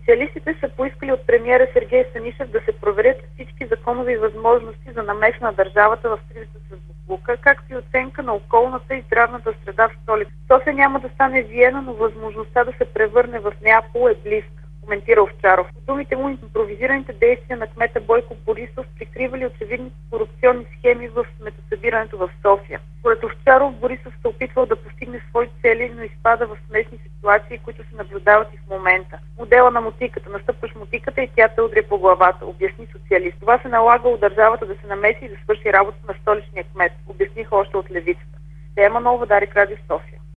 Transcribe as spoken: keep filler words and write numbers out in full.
Социалистите са поискали от премиера Сергей Станишев да се проверят всички законови възможности за намеса на държавата в кризата с боклука, както и оценка на околната и здравната среда в столицата. София няма да стане Виена, но възможността да се превърне в Неапол е близка, коментира Овчаров. По думите му, импровизираните действия на кмета Бойко Борисов прикривали очевидни корупционни схеми в сметосъбирането в София. Според Овчаров, Борисов се опитвал да постигне свои цели, но изпада в смесни ситуации, които се наблюдават и в момента. Модела на мотиката. Настъпваш мотиката и тя те удря по главата, обясни социалист. Това се налага от държавата да се намеси и да свърши работа на столичния кмет, обясниха още от левицата. Тема Нова, Дарик, Радио София.